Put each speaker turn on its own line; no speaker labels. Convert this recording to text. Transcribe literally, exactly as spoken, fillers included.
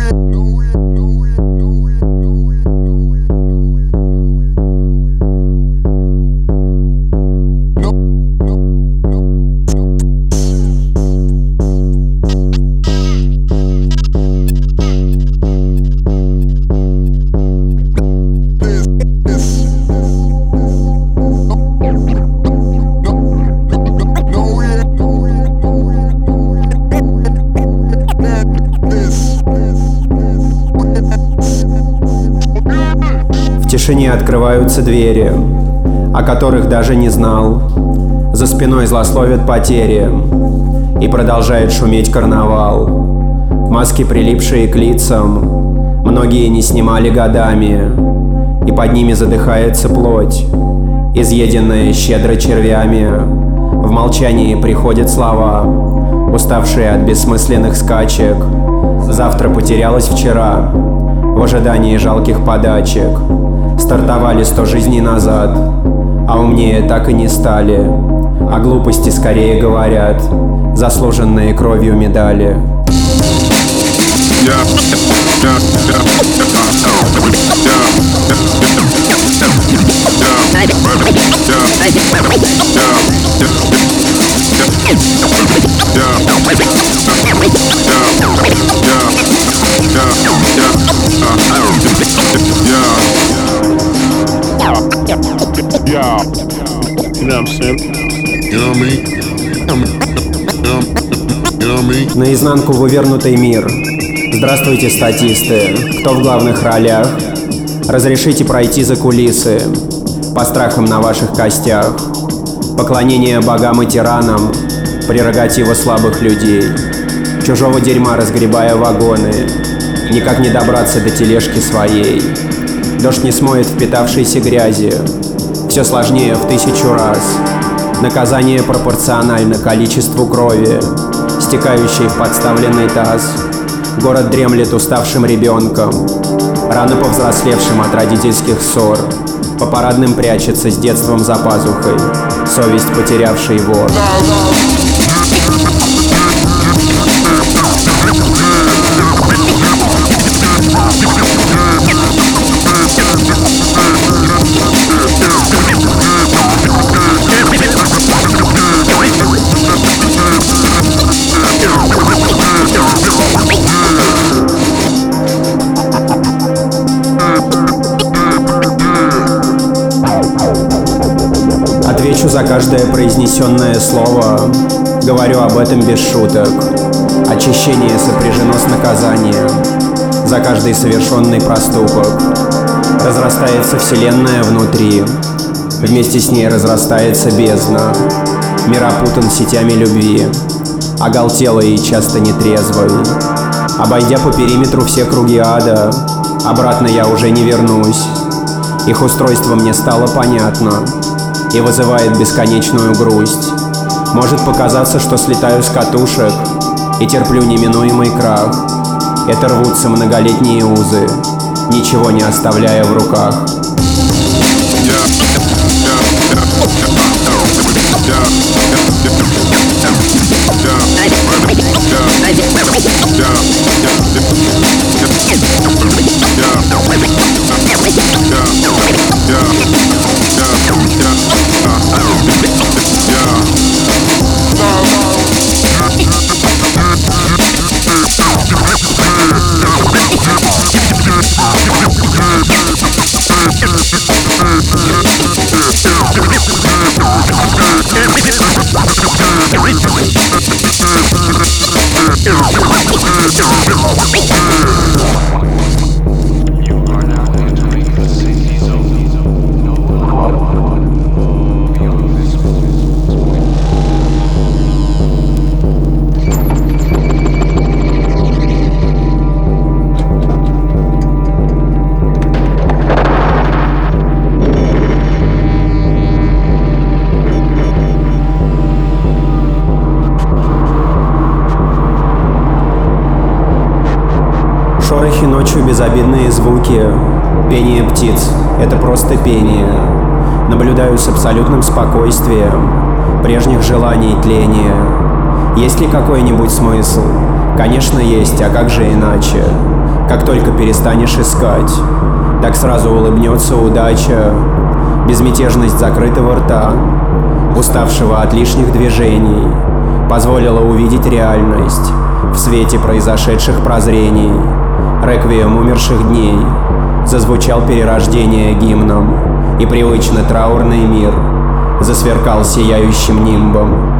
В тишине открываются двери, о которых даже не знал. За спиной злословят потери, и продолжает шуметь карнавал. Маски, прилипшие к лицам, многие не снимали годами, и под ними задыхается плоть, изъеденная щедро червями. В молчании приходят слова, уставшие от бессмысленных скачек. Завтра потерялось вчера, в ожидании жалких подачек. Стартовали сто жизней назад, а умнее так и не стали. О глупости скорее говорят заслуженные кровью медали.
Yeah. You know what I'm saying? You know what I mean? You know what I mean?
Наизнанку вывернутый мир. Здравствуйте, статисты. Кто в главных ролях? Разрешите пройти за кулисы по страхам на ваших костях. Поклонение богам и тиранам — прерогатива слабых людей. Чужого дерьма разгребая вагоны, никак не добраться до тележки своей. Дождь не смоет впитавшейся грязи, все сложнее в тысячу раз. Наказание пропорционально количеству крови, стекающей в подставленный таз. Город дремлет уставшим ребенком, рано повзрослевшим от родительских ссор. По парадным прячется с детством за пазухой совесть потерявший вор. Отвечу за каждое произнесенное слово, говорю об этом без шуток. Очищение сопряжено с наказанием за каждый совершенный проступок. Разрастается вселенная внутри, вместе с ней разрастается бездна. Мир опутан сетями любви, оголтелой и часто нетрезвой. Обойдя по периметру все круги ада, обратно я уже не вернусь. Их устройство мне стало понятно и вызывает бесконечную грусть. Может показаться, что слетаю с катушек и терплю неминуемый крах. Это рвутся многолетние узы, ничего не оставляя в руках. Шорохи ночью, безобидные звуки, пение птиц — это просто пение. Наблюдаю с абсолютным спокойствием прежних желаний тления. Есть ли какой-нибудь смысл? Конечно, есть, а как же иначе? Как только перестанешь искать, так сразу улыбнется удача. Безмятежность закрытого рта, уставшего от лишних движений, позволила увидеть реальность в свете произошедших прозрений. Реквием умерших дней зазвучал перерождение гимном, и привычно траурный мир засверкал сияющим нимбом.